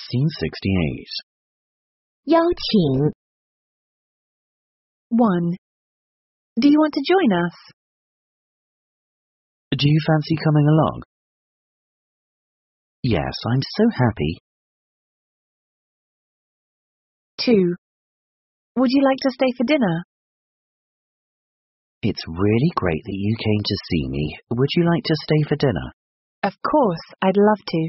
Scene 68. 邀请 1. Do you want to join us? Do you fancy coming along? Yes, I'm so happy. 2. Would you like to stay for dinner? It's really great that you came to see me. Would you like to stay for dinner? Of course, I'd love to.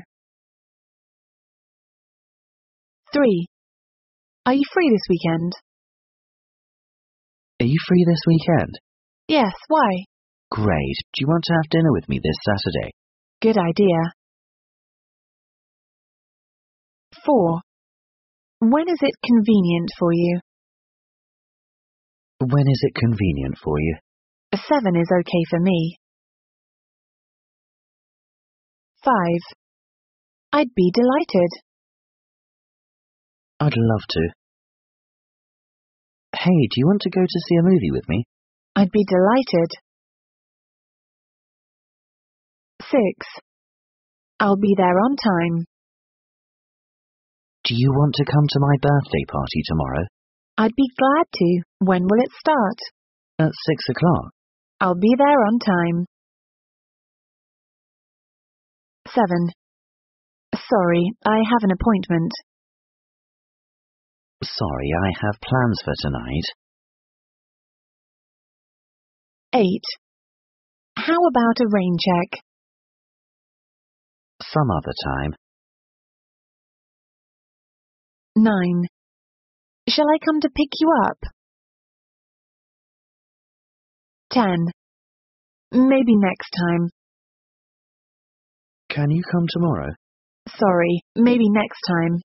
3. Are you free this weekend? Are you free this weekend? Yes, why? Great. Do you want to have dinner with me this Saturday? Good idea. 4. When is it convenient for you? When is it convenient for you? 7 is okay for me. 5. I'd be delighted. I'd love to. Hey, do you want to go to see a movie with me? I'd be delighted. 6. I'll be there on time. Do you want to come to my birthday party tomorrow? I'd be glad to. When will it start? At 6 o'clock. I'll be there on time. 7. Sorry, I have an appointment. Sorry, I have plans for tonight. 8. How about a rain check? Some other time. 9. Shall I come to pick you up? 10. Maybe next time. Can you come tomorrow? Sorry, maybe next time.